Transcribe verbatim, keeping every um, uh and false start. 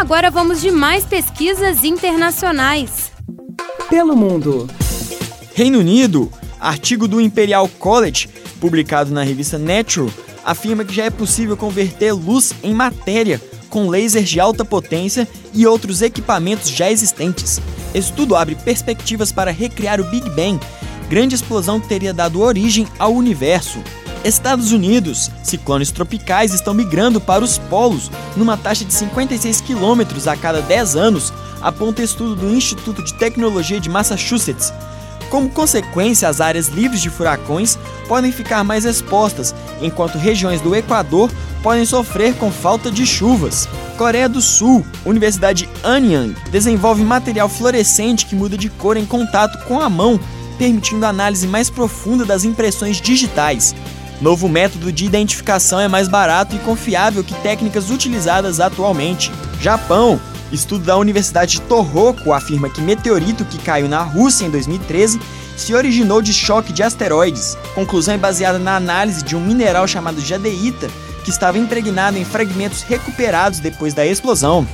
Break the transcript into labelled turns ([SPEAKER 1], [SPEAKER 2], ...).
[SPEAKER 1] agora vamos de mais pesquisas internacionais.
[SPEAKER 2] Pelo mundo.
[SPEAKER 3] Reino Unido. Artigo do Imperial College, publicado na revista Nature, afirma que já é possível converter luz em matéria com lasers de alta potência e outros equipamentos já existentes. Estudo abre perspectivas para recriar o Big Bang, grande explosão que teria dado origem ao universo. Estados Unidos. Ciclones tropicais estão migrando para os polos numa taxa de cinquenta e seis quilômetros a cada dez anos, aponta estudo do Instituto de Tecnologia de Massachusetts. Como consequência, as áreas livres de furacões podem ficar mais expostas, enquanto regiões do Equador podem sofrer com falta de chuvas. Coreia do Sul. Universidade Anyang desenvolve material fluorescente que muda de cor em contato com a mão, permitindo análise mais profunda das impressões digitais. Novo método de identificação é mais barato e confiável que técnicas utilizadas atualmente. Japão. Estudo da Universidade de Tohoku afirma que meteorito que caiu na Rússia em dois mil e treze se originou de choque de asteroides. Conclusão é baseada na análise de um mineral chamado jadeíta, que estava impregnado em fragmentos recuperados depois da explosão.